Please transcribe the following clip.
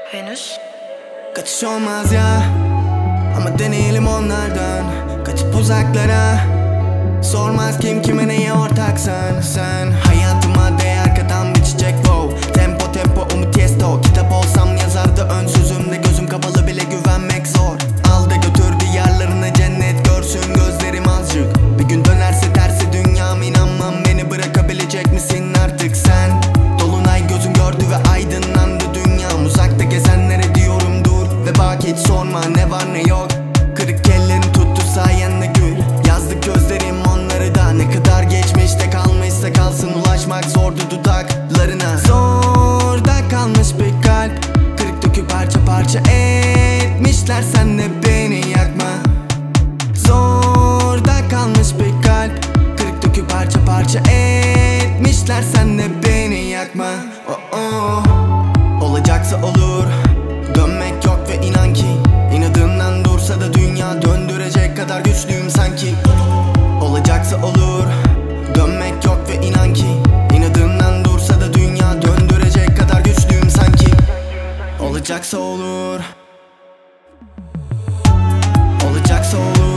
Venüs. Kaçış olmaz ya, ama deneyelim onlardan. Kaçıp uzaklara, sormaz kim kime neye ortaksın. Sen hayatıma değer katan bir çiçek, wow. Tempo tempo umut yesto. Kitap olsam yazardı ön sözümde. Gözüm kapalı bile güvenmek zor. Al da götür diyarlarına, cennet görsün gözlerim azıcık. Bir gün dönerse tersi dünyam, inanmam beni bırakabilecek misin artık sen. Dolunay gözüm gördü ve aydınlandı dünyam. Uzakta gezenlere diyorum dur ve bak, hiç sorma ne var ne yok. Kırık kellerin tuttu sayende gül. Yazdık gözlerim onları da, ne kadar geçmişte kalmışsa kalsın. Ulaşmak zordu dudaklarına. Zorda kalmış bir kalp, kırık dökü parça parça etmişler, sen de beni yakma. Zorda kalmış bir kalp, kırık dökü parça parça etmişler, sen de beni yakma. Oh oh. Olacaksa olur, dönmek yok ve inan ki inadından dursa da dünya döndürecek kadar güçlüyüm sanki. Olacaksa olur, dönmek yok ve inan ki inadından dursa da dünya döndürecek kadar güçlüyüm sanki. Olacaksa olur, olacaksa olur.